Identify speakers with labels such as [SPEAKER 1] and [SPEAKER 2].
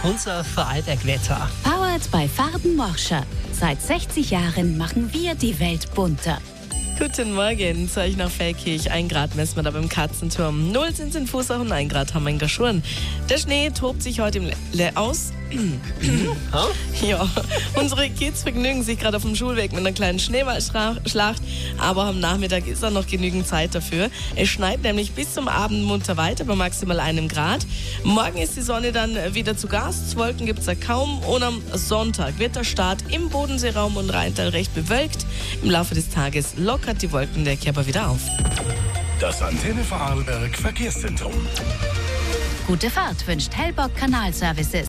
[SPEAKER 1] unser Vorarlberg-Wetter.
[SPEAKER 2] Powered by Farben Morscher. Seit 60 Jahren machen wir die Welt bunter.
[SPEAKER 3] Guten Morgen, zu euch nach Feldkirch. 1 Grad messen wir da beim Katzenturm. 0 sind es in Fußach und 1 Grad haben wir in Gaschuren. Der Schnee tobt sich heute aus. Ja, unsere Kids vergnügen sich gerade auf dem Schulweg mit einer kleinen Schneeballschlacht, aber am Nachmittag ist auch noch genügend Zeit dafür. Es schneit nämlich bis zum Abend munter weiter bei maximal 1 Grad. Morgen ist die Sonne dann wieder zu Gast, Wolken gibt es ja kaum und am Sonntag wird der Start im Bodenseeraum und Rheintal recht bewölkt. Im Laufe des Tages lockert die Wolkendecke aber wieder auf.
[SPEAKER 4] Das Antenne Vorarlberg Verkehrszentrum.
[SPEAKER 2] Gute Fahrt wünscht Hellbock Kanalservices.